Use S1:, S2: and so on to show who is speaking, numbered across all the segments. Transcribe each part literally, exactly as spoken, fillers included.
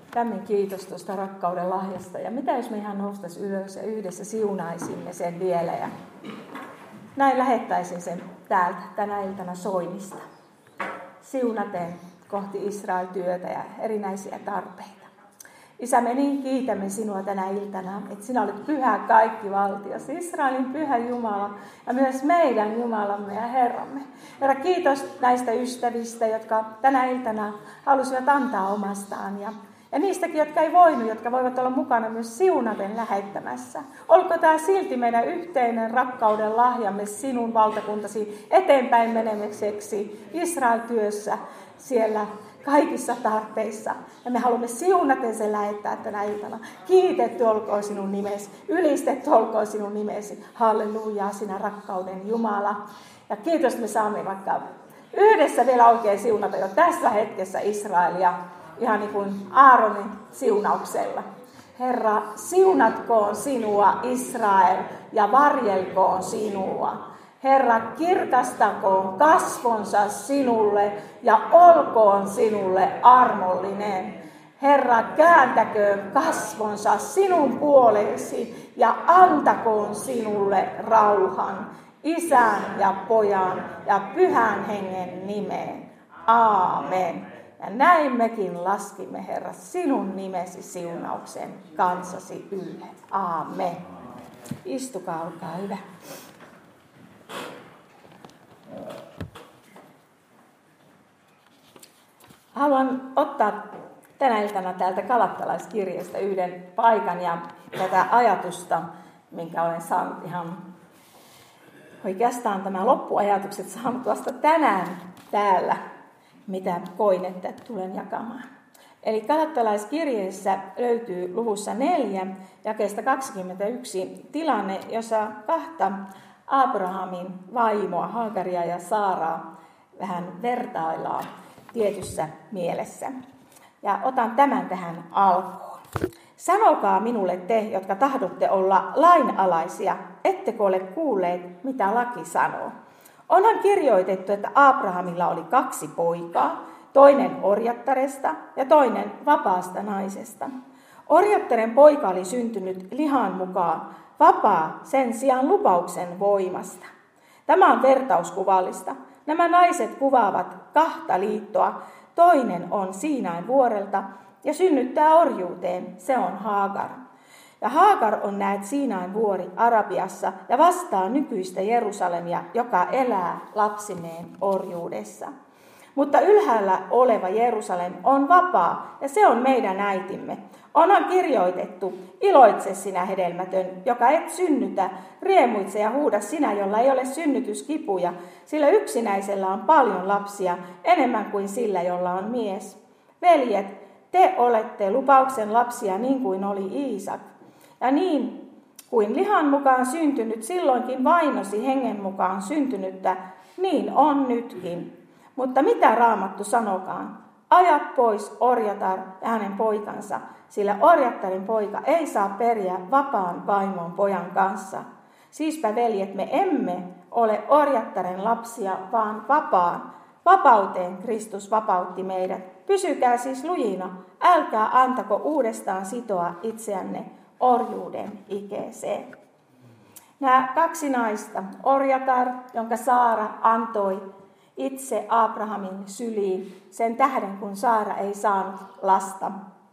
S1: lämmin kiitos tuosta rakkauden lahjasta. Ja mitä jos me ihan noustaisiin ylös ja yhdessä siunaisimme sen vielä. Ja näin lähettäisin sen täältä tänä iltana Soinista. Siunaten kohti Israel-työtä ja erinäisiä tarpeita. Isä, me niin kiitämme sinua tänä iltana, että sinä olet pyhä kaikkivaltias, Israelin pyhä Jumala ja myös meidän Jumalamme ja Herramme. Herra, kiitos näistä ystävistä, jotka tänä iltana halusivat antaa omastaan ja, ja niistäkin, jotka ei voinut, jotka voivat olla mukana myös siunaten lähettämässä. Olko tämä silti meidän yhteinen rakkauden lahjamme sinun valtakuntasi eteenpäin menemiseksi Israel-työssä siellä kaikissa tarpeissa. Ja me haluamme siunaten sen lähettää tänä iltana. Kiitetty olkoon sinun nimesi. Ylistetty olkoon sinun nimesi. Hallelujaa, sinä rakkauden Jumala. Ja kiitos, että me saamme vaikka yhdessä vielä oikein siunata jo tässä hetkessä Israelia. Ihan niin kuin Aaronin siunauksella. Herra, siunatkoon sinua Israel ja varjelkoon sinua. Herra, kirkastakoon kasvonsa sinulle ja olkoon sinulle armollinen. Herra, kääntäköön kasvonsa sinun puoleesi ja antakoon sinulle rauhan. Isän ja Pojan ja Pyhän Hengen nimeen. Aamen. Ja näin mekin laskimme, Herra, sinun nimesi siunauksen kansasi ylle. Aamen. Istukaa, olkaa hyvä. Haluan ottaa tänä iltana täältä Galattalaiskirjasta yhden paikan ja tätä ajatusta, minkä olen saanut ihan oikeastaan tämä loppuajatukset saanut vasta tänään täällä, mitä koin, että tulen jakamaan. Eli Galattalaiskirjeessä löytyy luvussa neljä, jakeesta kaksikymmentäyksi tilanne, jossa kahta Abrahamin vaimoa, Hagaria ja Saaraa, vähän vertaillaan tietyssä mielessä. Ja otan tämän tähän alkuun. Sanokaa minulle te, jotka tahdotte olla lainalaisia, ettekö ole kuulleet, mitä laki sanoo. Onhan kirjoitettu, että Abrahamilla oli kaksi poikaa, toinen orjattaresta ja toinen vapaasta naisesta. Orjattaren poika oli syntynyt lihan mukaan, vapaa sen sijaan lupauksen voimasta. Tämä on vertauskuvallista. Nämä naiset kuvaavat kahta liittoa. Toinen on Siinain vuorelta ja synnyttää orjuuteen. Se on Haagar. Ja Haagar on näet Siinain vuori Arabiassa ja vastaa nykyistä Jerusalemia, joka elää lapsineen orjuudessa. Mutta ylhäällä oleva Jerusalem on vapaa ja se on meidän äitimme. Onhan kirjoitettu, iloitse sinä hedelmätön, joka et synnytä, riemuitse ja huuda sinä, jolla ei ole synnytyskipuja, sillä yksinäisellä on paljon lapsia, enemmän kuin sillä, jolla on mies. Veljet, te olette lupauksen lapsia niin kuin oli Iisak, ja niin kuin lihan mukaan syntynyt silloinkin vainosi hengen mukaan syntynyttä, niin on nytkin. Mutta mitä Raamattu sanokaan? Aja pois orjatar ja hänen poikansa, sillä orjattarin poika ei saa periä vapaan vaimon pojan kanssa. Siispä veljet, me emme ole orjattaren lapsia, vaan vapaan. Vapauteen Kristus vapautti meidät. Pysykää siis lujina, älkää antako uudestaan sitoa itseänne orjuuden ikeeseen. Nämä kaksi naista, orjatar, jonka Saara antoi itse Abrahamin syliin sen tähden, kun Saara ei saanut lasta.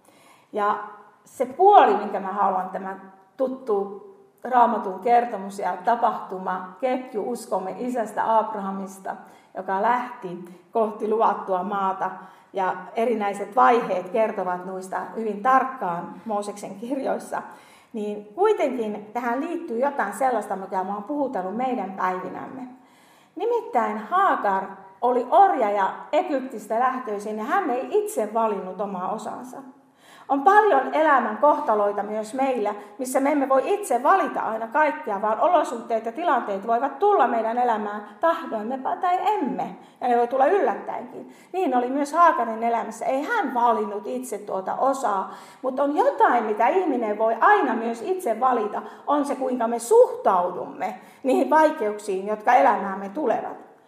S1: Ja se puoli, minkä mä haluan, tämä tuttu Raamatun kertomus ja tapahtuma, ketju uskomme isästä Abrahamista, joka lähti kohti luvattua maata. Ja erinäiset vaiheet kertovat noista hyvin tarkkaan Mooseksen kirjoissa. Niin kuitenkin tähän liittyy jotain sellaista, mikä mä oon puhutellut meidän päivinämme. Nimittäin Haagar oli orja ja Egyptistä lähtöisin ja hän ei itse valinnut omaa osansa. On paljon elämän kohtaloita myös meillä, missä me emme voi itse valita aina kaikkea, vaan olosuhteet ja tilanteet voivat tulla meidän elämään tahdoimme tai emme. Ja ne voi tulla yllättäenkin. Niin oli myös Haagarin elämässä. Ei hän valinnut itse tuota osaa, mutta on jotain, mitä ihminen voi aina myös itse valita. On se, kuinka me suhtaudumme niihin vaikeuksiin, jotka elämäämme tulevat.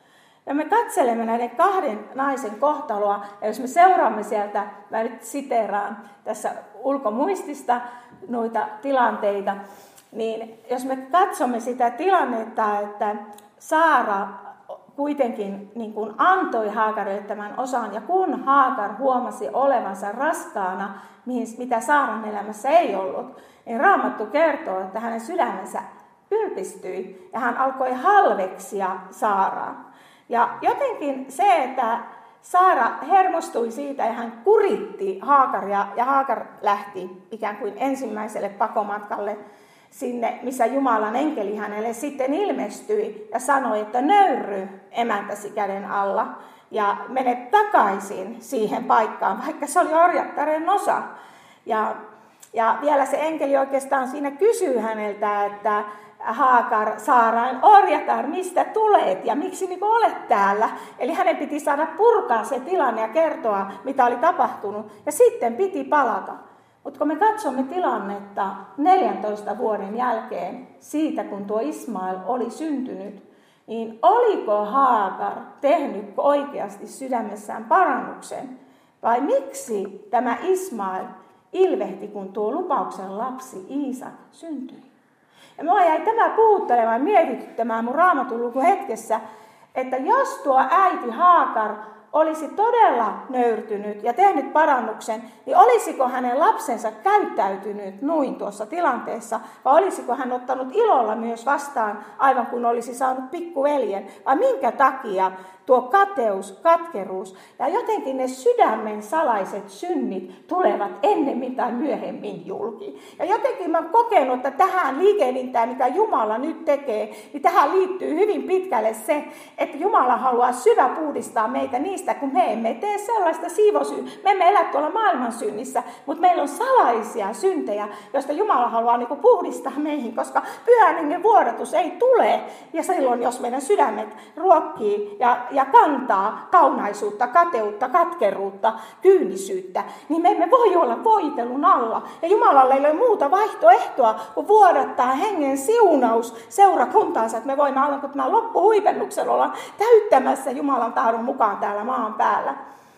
S1: Ja me katselemme näiden kahden naisen kohtaloa, ja jos me seuraamme sieltä, mä nyt siteeraan tässä ulkomuistista noita tilanteita, niin jos me katsomme sitä tilannetta, että Saara kuitenkin niin kuin antoi Haagarille tämän osan, ja kun Haagar huomasi olevansa raskaana, mitä Saaran elämässä ei ollut, niin Raamattu kertoo, että hänen sydämensä ylpistyi, ja hän alkoi halveksia Saaraa. Ja jotenkin se, että Saara hermostui siitä ja hän kuritti Haagaria, ja Haagar lähti ikään kuin ensimmäiselle pakomatkalle sinne, missä Jumalan enkeli hänelle sitten ilmestyi ja sanoi, että nöyrry emäntäsi käden alla ja mene takaisin siihen paikkaan, vaikka se oli orjattaren osa. Ja, ja vielä se enkeli oikeastaan siinä kysyy häneltä, että Haagar, Saarain orjatar, mistä tulet ja miksi niin olet täällä? Eli hänen piti saada purkaa se tilanne ja kertoa, mitä oli tapahtunut, ja sitten piti palata. Mutta kun me katsomme tilannetta neljäntoista vuoden jälkeen siitä, kun tuo Ismael oli syntynyt, niin oliko Haagar tehnyt oikeasti sydämessään parannuksen? Vai miksi tämä Ismael ilvehti, kun tuo lupauksen lapsi Iisak syntyi? Ja minua jäi tämä puhuttelemaan, mietityttämään mun Raamatun luku hetkessä, että jos tuo äiti Haagar olisi todella nöyrtynyt ja tehnyt parannuksen, niin olisiko hänen lapsensa käyttäytynyt noin tuossa tilanteessa, vai olisiko hän ottanut ilolla myös vastaan, aivan kun olisi saanut pikkuveljen, vai minkä takia tuo kateus, katkeruus ja jotenkin ne sydämen salaiset synnit tulevat ennemmin tai myöhemmin julki. Ja jotenkin mä oon kokenut, että tähän liikehdintään, mitä Jumala nyt tekee, niin tähän liittyy hyvin pitkälle se, että Jumala haluaa syvä puhdistaa meitä niistä, kun me emme tee sellaista siivosyä. Me emme elä tuolla maailman synnissä, mutta meillä on salaisia syntejä, joista Jumala haluaa niin kuin puhdistaa meihin, koska pyhän hengen vuodatus ei tule. Ja silloin, jos meidän sydämet ruokkii ja ja kantaa kaunaisuutta, kateutta, katkeruutta, kyynisyyttä, niin me emme voi olla voitelun alla. Ja Jumalalla ei ole muuta vaihtoehtoa kuin vuodattaa hengen siunaus seurakuntaansa, että me voimme aivan kuin tämän loppuhuipennuksella olla täyttämässä Jumalan tahdon mukaan täällä maan päällä.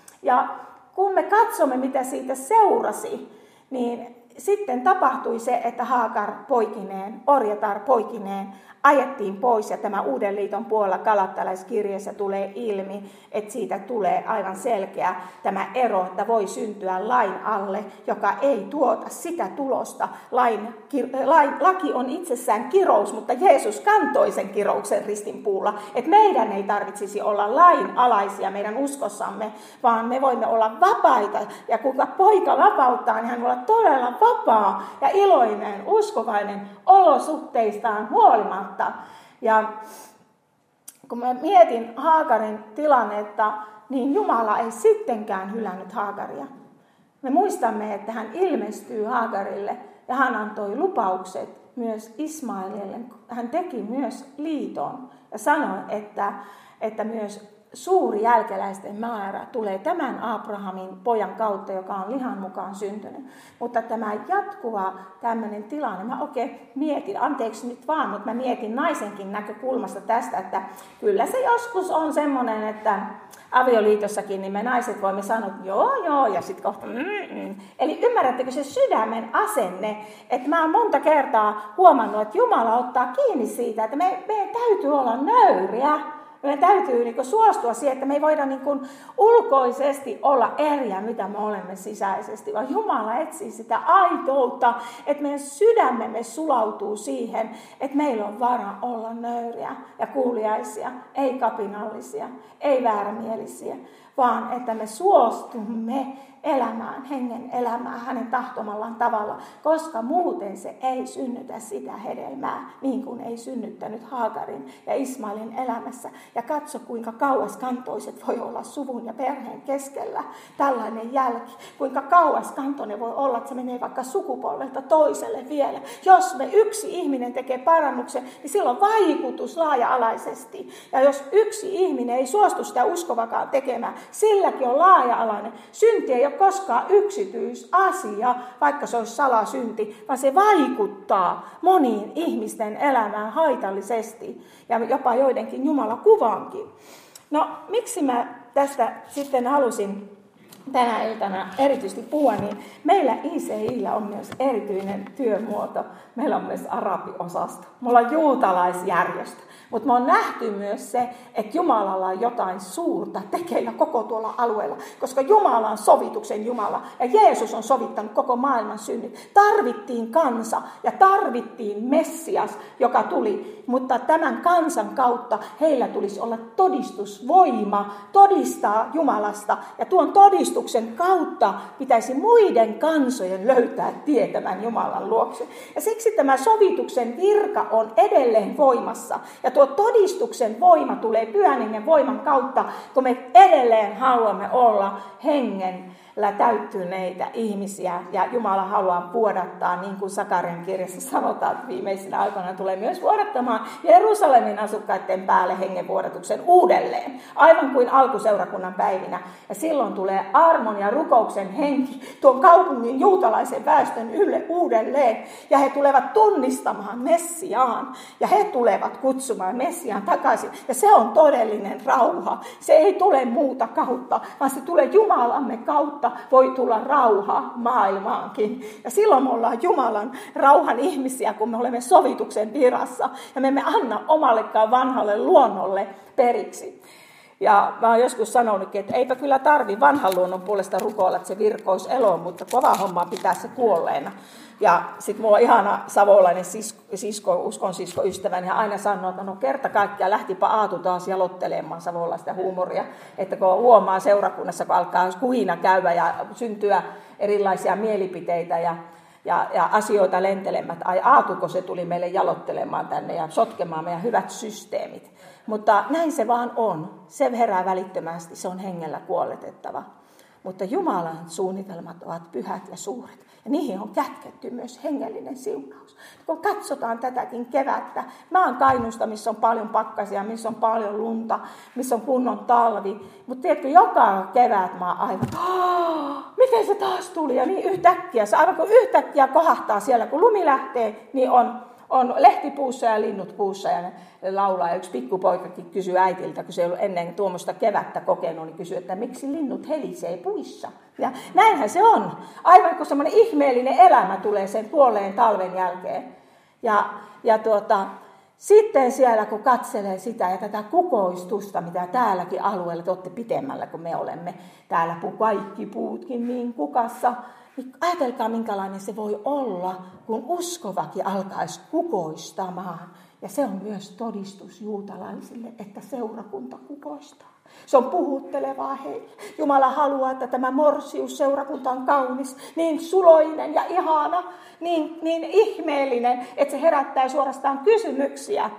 S1: Ja kun me katsomme, mitä siitä seurasi, niin sitten tapahtui se, että Haagar poikineen, orjatar poikineen, ajettiin pois, ja tämä Uuden liiton puolella galattalaiskirjeessä tulee ilmi, että siitä tulee aivan selkeä tämä ero, että voi syntyä lain alle, joka ei tuota sitä tulosta. Lain, lain, laki on itsessään kirous, mutta Jeesus kantoi sen kirouksen ristinpuulla, että meidän ei tarvitsisi olla lain alaisia meidän uskossamme, vaan me voimme olla vapaita, ja kun poika vapauttaa, niin hän voi olla todella vapaa ja iloinen, uskovainen olosuhteistaan huolimatta. Ja kun mä mietin Haagarin tilannetta, niin Jumala ei sittenkään hylännyt Haagaria. Me muistamme, että hän ilmestyy Haagarille ja hän antoi lupaukset myös Ismaelille. Hän teki myös liiton ja sanoi, että, että myös suuri jälkeläisten määrä tulee tämän Abrahamin pojan kautta, joka on lihan mukaan syntynyt. Mutta tämä jatkuva tämmöinen tilanne, mä oikein mietin, anteeksi nyt vaan, mutta mä mietin naisenkin näkökulmasta tästä, että kyllä se joskus on semmoinen, että avioliitossakin niin me naiset voimme sanoa, että joo, joo, ja sitten kohta mm-mm. Eli ymmärrättekö se sydämen asenne, että mä oon monta kertaa huomannut, että Jumala ottaa kiinni siitä, että me, meidän täytyy olla nöyriä. Meidän täytyy niin kuin suostua siihen, että me ei voida niin kuin ulkoisesti olla eriä, mitä me olemme sisäisesti, vaan Jumala etsii sitä aitoutta, että meidän sydämemme sulautuu siihen, että meillä on vara olla nöyriä ja kuuliaisia, ei kapinallisia, ei väärämielisiä, vaan että me suostumme elämään, hengen elämään hänen tahtomallaan tavalla, koska muuten se ei synnytä sitä hedelmää, niin kuin ei synnyttänyt Haagarin ja Ismailin elämässä. Ja katso, kuinka kauaskantoiset voi olla suvun ja perheen keskellä tällainen jälki, kuinka kauaskantoinen voi olla, että se menee vaikka sukupolvelta toiselle vielä. Jos me yksi ihminen tekee parannuksen, niin silloin vaikutus laaja-alaisesti. Ja jos yksi ihminen ei suostu sitä uskovakaan tekemään, silläkin on laaja-alainen. Synti ei ole koskaan yksityisasia, vaikka se olisi salasynti, vaan se vaikuttaa moniin ihmisten elämään haitallisesti ja jopa joidenkin Jumalan kuvaankin. No, miksi mä tästä sitten halusin tänä iltana erityisesti puhua, niin meillä I C I:llä on myös erityinen työmuoto. Meillä on myös arabiosasto. Me ollaan juutalaisjärjestö. Mutta me on nähty myös se, että Jumalalla on jotain suurta tekeillä koko tuolla alueella. Koska Jumala on sovituksen Jumala ja Jeesus on sovittanut koko maailman synnit. Tarvittiin kansa ja tarvittiin Messias, joka tuli. Mutta tämän kansan kautta heillä tulisi olla todistusvoima todistaa Jumalasta. Ja tuon todistuksen kautta pitäisi muiden kansojen löytää tietämään Jumalan luokse. Ja siksi tämä sovituksen virka on edelleen voimassa. Ja tuo todistuksen voima tulee Pyhän Hengen voiman kautta, kun me edelleen haluamme olla hengellä täyttyneitä ihmisiä. Ja Jumala haluaa vuodattaa, niin kuin Sakarian kirjassa sanotaan, että viimeisinä aikoina tulee myös vuodattamaan Jerusalemin asukkaiden päälle hengenvuodatuksen uudelleen. Aivan kuin alkuseurakunnan päivinä. Ja silloin tulee armon ja rukouksen henki tuon kaupungin juutalaisen väestön ylle uudelleen. Ja he tulevat tunnistamaan Messiaan. Ja he tulevat kutsumaan Messiaan takaisin. Ja se on todellinen rauha. Se ei tule muuta kautta, vaan se tulee Jumalamme kautta. Voi tulla rauha maailmaankin. Ja silloin me ollaan Jumalan rauhan ihmisiä, kun me olemme sovituksen virassa. Ja me emme anna omallekaan vanhalle luonnolle periksi. Ja mä oon joskus sanonutkin, että eipä kyllä tarvi vanhan luonnon puolesta rukoilla, että se virkoisi eloon, mutta kova homma pitää se kuolleena. Ja sit mulla on ihana savolainen sisko, sisko uskon sisko ystäväni, ja aina sanoo, että no kerta kaikkiaan lähtipä Aatu taas jalottelemaan savolaista huumoria. Että kun huomaa seurakunnassa, kun alkaa kuhina käydä ja syntyä erilaisia mielipiteitä ja, ja, ja asioita lentelemät. Ai Aatuko se tuli meille jalottelemaan tänne ja sotkemaan meidän hyvät systeemit. Mutta näin se vaan on. Se herää välittömästi, se on hengellä kuoletettava. Mutta Jumalan suunnitelmat ovat pyhät ja suuret. Ja niihin on kätketty myös hengellinen siunaus. Kun katsotaan tätäkin kevättä, maan Kainuusta, missä on paljon pakkasia, missä on paljon lunta, missä on kunnon talvi. Mutta tiedätkö, joka kevät mä oon aivan, miten se taas tuli? Ja niin yhtäkkiä, se aivan kun yhtäkkiä kohahtaa siellä, kun lumi lähtee, niin on... On lehtipuussa ja linnut puussa ja ne laulaa. Ja yksi pikkupoikakin kysyy äitiltä, kun se ei ollut ennen tuommoista kevättä kokenut, niin kysyy, että miksi linnut helisee puissa. Ja näinhän se on. Aivan kun semmoinen ihmeellinen elämä tulee sen puoleen talven jälkeen. Ja, ja tuota, sitten siellä, kun katselee sitä ja tätä kukoistusta, mitä täälläkin alueella, te olette pitemmällä, kun me olemme täällä kaikki puutkin niin kukassa, niin ajatelkaa, minkälainen se voi olla, kun uskovakin alkaisi kukoistamaan. Ja se on myös todistus juutalaisille, että seurakunta kukoistaa. Se on puhuttelevaa heille. Jumala haluaa, että tämä morsiusseurakunta on kaunis, niin suloinen ja ihana, niin, niin ihmeellinen, että se herättää suorastaan kysymyksiä.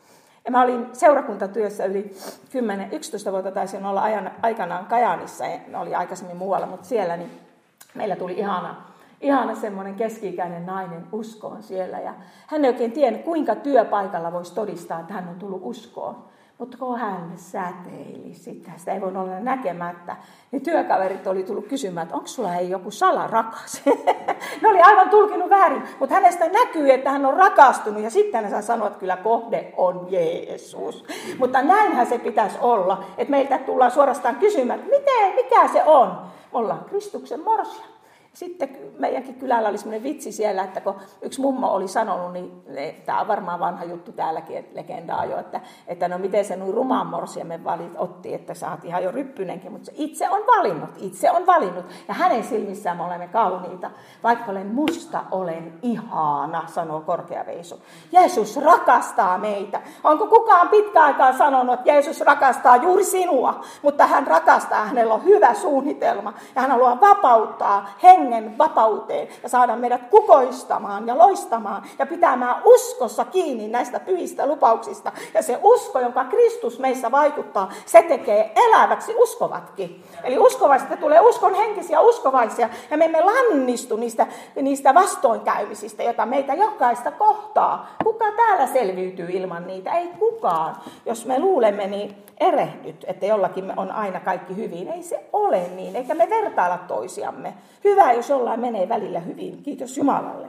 S1: Ja mä olin seurakuntatyössä yli kymmenen yksitoista vuotta, taisin olla ajan, aikanaan Kajaanissa, ja oli aikaisemmin muualla, mutta siellä niin meillä tuli ihana, ihana semmoinen keski-ikäinen nainen uskoon siellä. Ja hän ei oikein tiennyt, kuinka työpaikalla voisi todistaa, että hän on tullut uskoon. Mutta kun hän säteili sitä, sitä ei voinut olla näkemättä, niin työkaverit oli tullut kysymään, että onko sulla ei joku salarakas? Ne oli aivan tulkinut väärin, mutta hänestä näkyy, että hän on rakastunut. Ja sitten hän saa sanoa, että kyllä kohde on Jeesus. Mutta näinhän se pitäisi olla, että meiltä tullaan suorastaan kysymään, että miten, mikä se on? Me ollaan Kristuksen morsia. Sitten meidänkin kylällä oli semmoinen vitsi siellä, että kun yksi mummo oli sanonut, niin tämä on varmaan vanha juttu täälläkin, että legendaa jo, että, että no miten se nuin rumaan morsiamen valit otti, että sä oot ihan jo ryppynenkin, mutta se itse on valinnut, itse on valinnut. Ja hänen silmissään me olemme kauniita. Vaikka olen musta, olen ihana, sanoo korkea veisu. Jeesus rakastaa meitä. Onko kukaan pitkä aikaa sanonut, että Jeesus rakastaa juuri sinua, mutta hän rakastaa, hänellä on hyvä suunnitelma ja hän haluaa vapauttaa hengen vapauteen ja saada meidät kukoistamaan ja loistamaan ja pitämään uskossa kiinni näistä pyhistä lupauksista. Ja se usko, jonka Kristus meissä vaikuttaa, se tekee eläväksi uskovatkin. Eli uskovaisista tulee uskon henkisiä uskovaisia ja me emme lannistu niistä, niistä vastoinkäymisistä, joita meitä jokaista kohtaa. Kuka täällä selviytyy ilman niitä? Ei kukaan. Jos me luulemme, niin erehdyt, että jollakin on aina kaikki hyvin. Ei se ole niin, eikä me vertailla toisiamme. Hyvä, jos jollain menee välillä hyvin. Kiitos Jumalalle.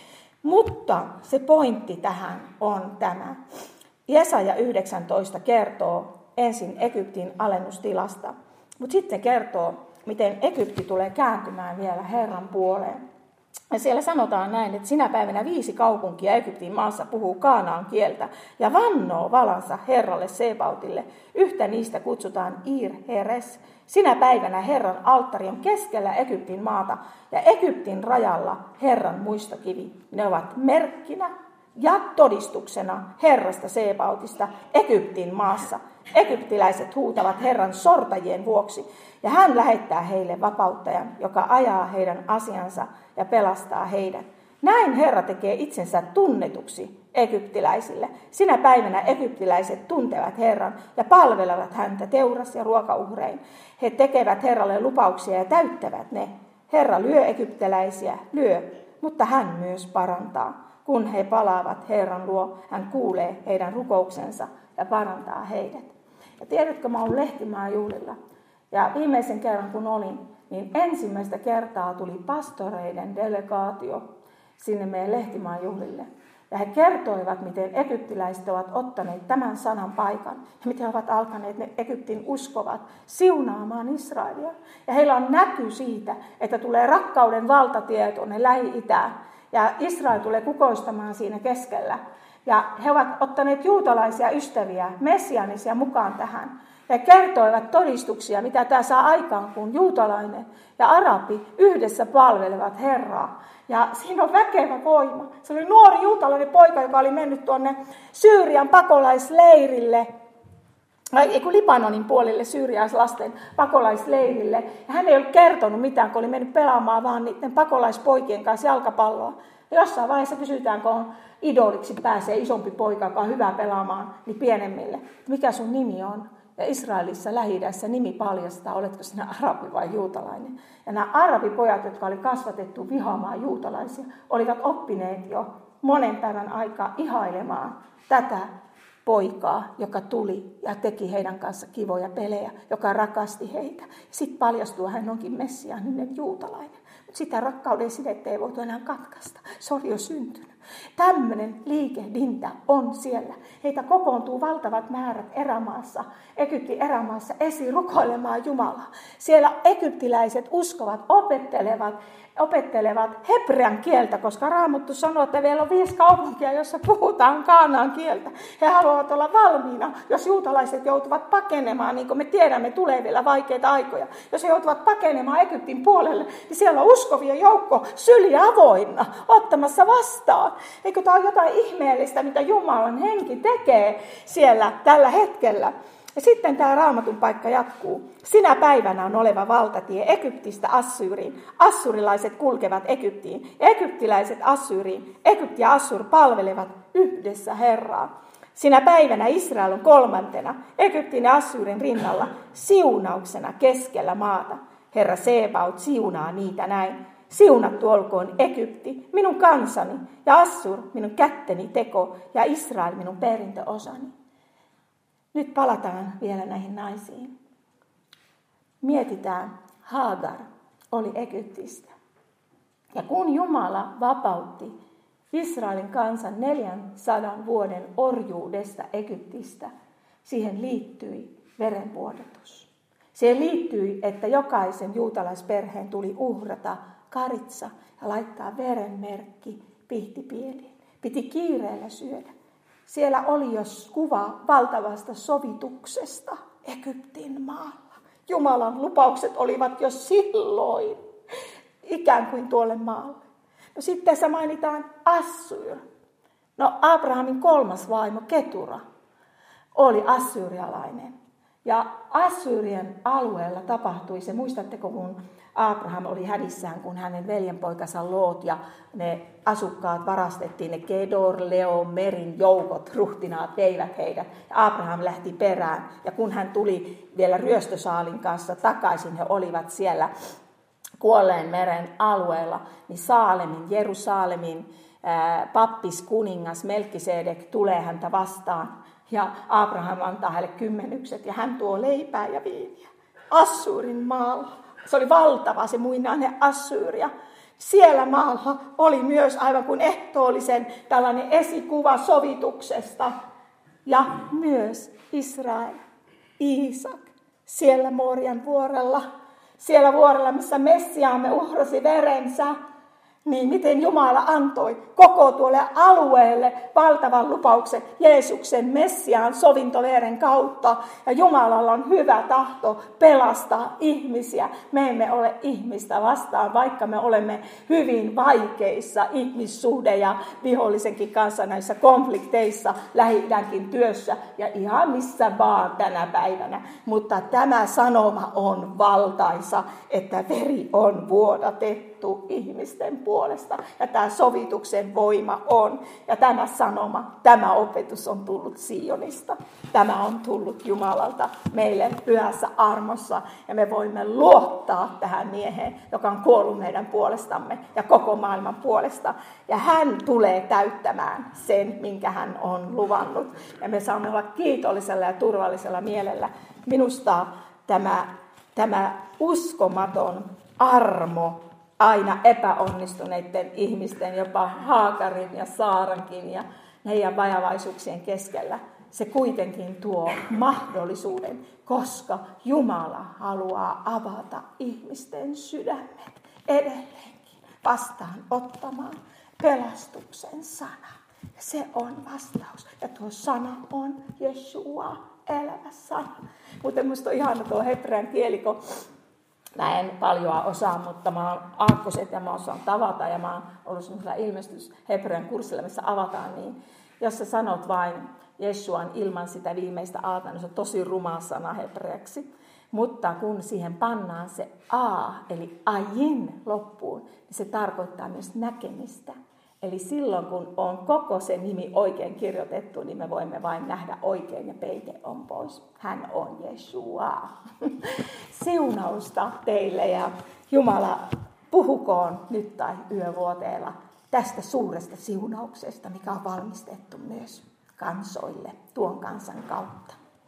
S1: Mutta se pointti tähän on tämä. Jesaja yhdeksäntoista kertoo ensin Egyptin alennustilasta, mutta sitten kertoo, miten Egypti tulee kääntymään vielä Herran puoleen. Ja siellä sanotaan näin, että sinä päivänä viisi kaupunkia Egyptin maassa puhuu Kaanaan kieltä ja vannoo valansa Herralle Sebaotille. Yhtä niistä kutsutaan Ir-Heres. Sinä päivänä Herran alttari on keskellä Egyptin maata ja Egyptin rajalla Herran muistokivi. Ne ovat merkkinä ja todistuksena Herrasta Sebaotista Egyptin maassa. Egyptiläiset huutavat Herran sortajien vuoksi ja hän lähettää heille vapauttajan, joka ajaa heidän asiansa ja pelastaa heidät. Näin Herra tekee itsensä tunnetuksi egyptiläisille. Sinä päivänä egyptiläiset tuntevat Herran ja palvelevat häntä teuras- ja ruokauhrein. He tekevät Herralle lupauksia ja täyttävät ne. Herra lyö egyptiläisiä, lyö, mutta hän myös parantaa. Kun he palaavat Herran luo, hän kuulee heidän rukouksensa ja parantaa heidät. Ja tiedätkö, mä olen Lehtimaan juhlilla. Ja viimeisen kerran kun olin, niin ensimmäistä kertaa tuli pastoreiden delegaatio sinne meidän Lehtimaan juhlille. Ja he kertoivat, miten egyptiläiset ovat ottaneet tämän sanan paikan. Ja miten he ovat alkaneet ne Egyptin uskovat siunaamaan Israelia. Ja heillä on näky siitä, että tulee rakkauden valtatie tuonne Lähi-Itään. Ja Israel tulee kukoistamaan siinä keskellä. Ja he ovat ottaneet juutalaisia ystäviä, messianisia mukaan tähän. Ja kertoivat todistuksia, mitä tämä saa aikaan, kun juutalainen ja arabi yhdessä palvelevat Herraa. Ja siinä on väkevä voima. Se oli nuori juutalainen poika, joka oli mennyt tuonne Syyrian pakolaisleirille, ei kun Libanonin puolelle syyrialaislasten pakolaisleirille. Ja hän ei ollut kertonut mitään, kun oli mennyt pelaamaan vaan niiden pakolaispoikien kanssa jalkapalloa. Ja jossain vaiheessa kysytään, kun idoliksi pääsee isompi poika, joka on hyvä pelaamaan, niin pienemmille. Mikä sun nimi on? Ja Israelissa Lähi-idässä nimi paljastaa, oletko sinä arabi vai juutalainen. Ja nämä arabipojat, jotka oli kasvatettu vihaamaan juutalaisia, olivat oppineet jo monen päivän aikaa ihailemaan tätä poikaa, joka tuli ja teki heidän kanssa kivoja pelejä, joka rakasti heitä. Sitten paljastuu, hän onkin messiaaninen juutalainen. Mutta sitä rakkauden sidettä ei voitu enää katkaista. Se oli jo syntynyt. Tämmöinen liikehdintä on siellä. Heitä kokoontuu valtavat määrät erämaassa, Egyptin erämaassa esirukoilemaan Jumalaa. Siellä egyptiläiset uskovat, opettelevat, opettelevat hebrean kieltä, koska Raamattu sanoo, että vielä on viisi kaupunkia, jossa puhutaan kaanaan kieltä. He haluavat olla valmiina, jos juutalaiset joutuvat pakenemaan, niin kuin me tiedämme, tulee vielä vaikeita aikoja. Jos he joutuvat pakenemaan Egyptin puolelle, niin siellä on uskovien joukko syliä avoinna, ottamassa vastaan. Eikö tämä ole jotain ihmeellistä, mitä Jumalan henki tekee siellä tällä hetkellä? Ja sitten tämä Raamatun paikka jatkuu. Sinä päivänä on oleva valtatie Egyptistä Assyriin. Assurilaiset kulkevat Egyptiin. Egyptiläiset Assyriin. Egypti ja Assur palvelevat yhdessä Herraa. Sinä päivänä Israel on kolmantena Egyptin ja Assyrin rinnalla siunauksena keskellä maata. Herra Sebaot siunaa niitä näin. Siunattu olkoon Egypti, minun kansani, ja Assur, minun kätteni teko, ja Israel, minun perintöosani. Nyt palataan vielä näihin naisiin. Mietitään, Hagar oli Egyptistä. Ja kun Jumala vapautti Israelin kansan neljänsadan vuoden orjuudesta Egyptistä, siihen liittyi verenvuodatus. Siihen liittyi, että jokaisen juutalaisperheen tuli uhrata karitsa ja laittaa verenmerkki pihtipieliin. Piti kiireellä syödä. Siellä oli jo kuva valtavasta sovituksesta Egyptin maalla. Jumalan lupaukset olivat jo silloin ikään kuin tuolle maalle. No sitten tässä mainitaan Assyr. No Abrahamin kolmas vaimo Ketura oli assyrialainen. Ja Assyrien alueella tapahtui se, muistatteko kun Abraham oli hädissään, kun hänen veljenpoikansa Loot ja ne asukkaat varastettiin, ne Kedor, Leo, Merin joukot, ruhtinaat veivät heidät. Ja Abraham lähti perään ja kun hän tuli vielä ryöstösaalin kanssa takaisin, he olivat siellä Kuolleen meren alueella, niin Saalemin, Jerusalemin ää, pappis kuningas Melkisedek tulee häntä vastaan. Ja Abraham antaa hänelle kymmenykset ja hän tuo leipää ja viiniä Assyrin maalla. Se oli valtava se muinainen Assyria. Siellä maalla oli myös aivan kuin ehtoollisen tällainen esikuva sovituksesta. Ja myös Israel. Iisak, siellä Moorian vuorella, siellä vuorella, missä Messiaamme uhrasi verensä, niin miten Jumala antoi koko tuolle alueelle valtavan lupauksen Jeesuksen Messiaan sovintoveren kautta. Ja Jumalalla on hyvä tahto pelastaa ihmisiä. Me emme ole ihmistä vastaan, vaikka me olemme hyvin vaikeissa ihmissuhde- ja vihollisenkin kanssa näissä konflikteissa, Lähi-idänkin työssä ja ihan missä vaan tänä päivänä. Mutta tämä sanoma on valtaisa, että veri on vuodatettu ihmisten puolesta. Ja tämä sovituksen voima on. Ja tämä sanoma, tämä opetus on tullut Sionista. Tämä on tullut Jumalalta meille pyhässä armossa. Ja me voimme luottaa tähän mieheen, joka on kuollut meidän puolestamme ja koko maailman puolesta. Ja hän tulee täyttämään sen, minkä hän on luvannut. Ja me saamme olla kiitollisella ja turvallisella mielellä. Minusta tämä, tämä uskomaton armo aina epäonnistuneiden ihmisten, jopa Haagarin ja Saarankin ja heidän vajavaisuuksien keskellä, se kuitenkin tuo mahdollisuuden, koska Jumala haluaa avata ihmisten sydämet edelleenkin vastaan ottamaan pelastuksen sana. Ja se on vastaus. Ja tuo sana on Jeshua, elävä sana. Mutta minusta on ihana tuo hebrean kieli, kun mä en paljon osaa, mutta mä oon aakkoset ja mä osaan tavata. Ja mä oon ollut semmoisella ilmestys hebrean kurssilla, missä avataan niin. Jos sä sanot vain Jeshuan ilman sitä viimeistä aata, niin se on tosi ruma sana hebreaksi. Mutta kun siihen pannaan se a, eli ajin loppuun, niin se tarkoittaa myös näkemistä. Eli silloin, kun on koko se nimi oikein kirjoitettu, niin me voimme vain nähdä oikein ja peite on pois. Hän on Jeshua. Siunausta teille ja Jumala puhukoon nyt tai yövuoteella tästä suuresta siunauksesta, mikä on valmistettu myös kansoille tuon kansan kautta.